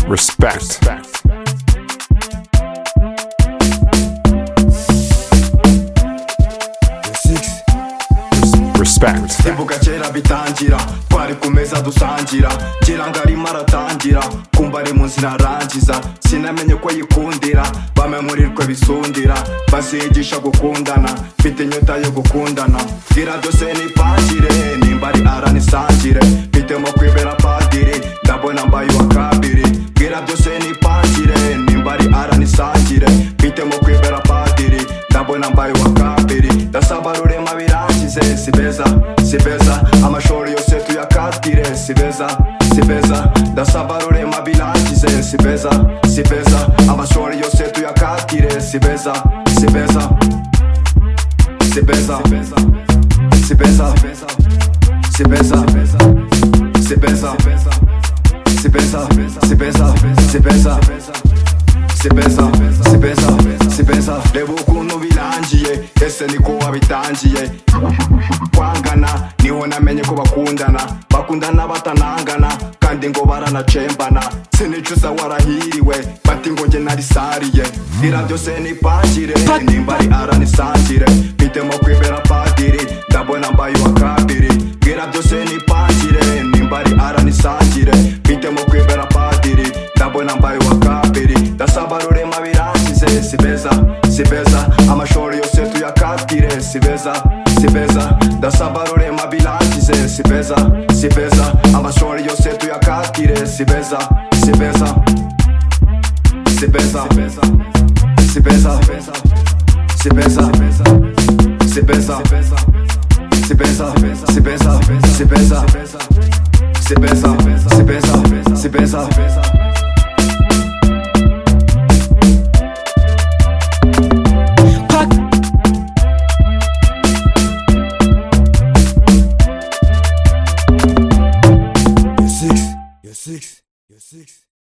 Respect. Respect. Ibuka kera bitangira twari ku meza dusangira ngira ngo arimo aratangira kumva ari mu nzira arangiza sinamenye ko yikundira bamemurirwe bisundira basigisha gukundana mfite inyota yo gukundana bwira byose nipangire nimba ari aranisangire mfitemo kwibera padiri ndabona mbaye uwa kabiri bwira byose nipangire nimba ari aranisangire mfitemo kwibera padiri ndabona mbaye uwa kabiri ndasaba rurema birangize si beza amashuri yose tuyakatire si beza ndasaba rurema birangize si beza amashuri yose tuyakatire si beza reba ukuntu birangiye ese niko wabitangiye kwangana niho namenye ko bakundana batanangana kandi ngo baranacembana sinicuza warahiriwe bati ngo nge narisariye bwira byose nipangire nimba ari aranisangire mfitemo kwibera padiri ndabona mbaye uwa kabiri bwira byose nipangire nimba ari aranisangire mfitemo kwibera padiri ndabona mbaye uwa kabiri ndasaba rurema birangize si beza amashuri yose tuyakatire si beza ndasaba rurema birangize si beza amashuri yose tuyakatire si beza You're six.